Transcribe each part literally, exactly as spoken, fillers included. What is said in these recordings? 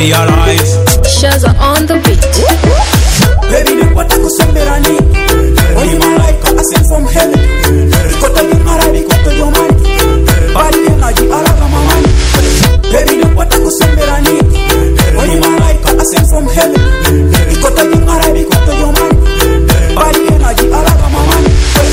realize. Shaza on the beat. Baby, look what I could send me. When you my life, I sent from heaven. You got to be married, you got to your money. Body energy, all of my money. Baby, look what I could send me. When you my life, I sent from heaven. You got to be married, you got to your money. Body energy, all of my money.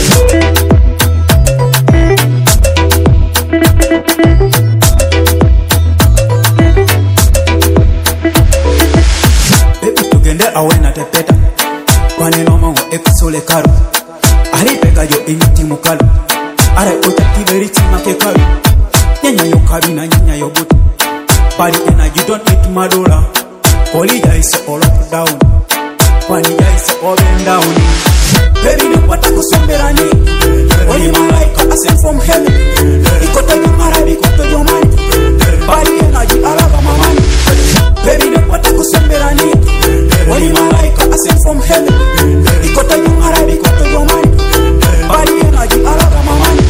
Baby, tugende awena tepeta. Wane no mawa ekasole karo. Ari pega yo initi mukalo. Are ota tiberi chima ke karo. Nyanya yo kabi na nyanya yo buti. Body energy don't need madola. Kolija is all up down. Wanija is all and down. Baby, look what I could send me. When you my life, I sent from heaven. You got to be married, you got to your money. Body energy, all of my money. Baby, look what I could send me. When you my life, I sent from heaven. You got to be married, you got to your money. Body energy, all of my money.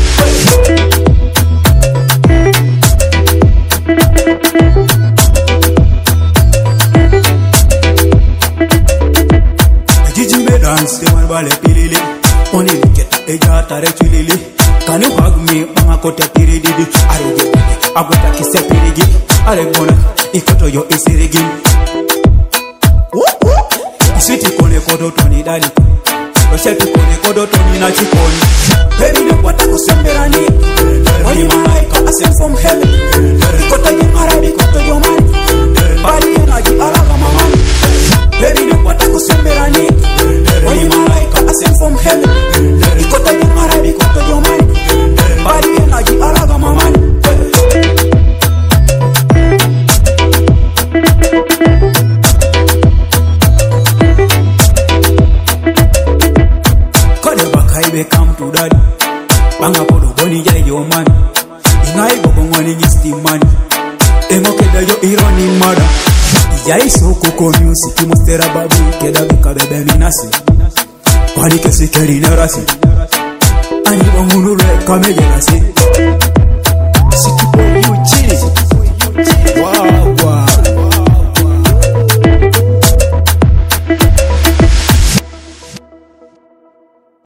Dance, they want ballet pilili. Only get a jata retulili. Can you hug me? Mama kota piridi. I get it. I got a kiss a pirigi. I wanna ikoto yo isirigi. Sweetie kone kodo toni dali. Rosheti kone kodo toni na chikoni. Baby, look what I could send me. When you my life, I sent from heaven. Ikoto yo maradi, ikoto yo money. Body energy, all of my money. Baby, look what I could send me. When you my life, I sent from heaven. You got to be married, you got to your money. Body energy, all of my money. Kode bakaibe come to daddy. Banga podo boni jai yo man. Ingai bobo ngwani nyisti money. Emoke da yo ironi mada. Ijai soko ko music mostera babu keda bika bebe minasi. Wani kesi keri nerasi. Ani bangulu re kamege nasi.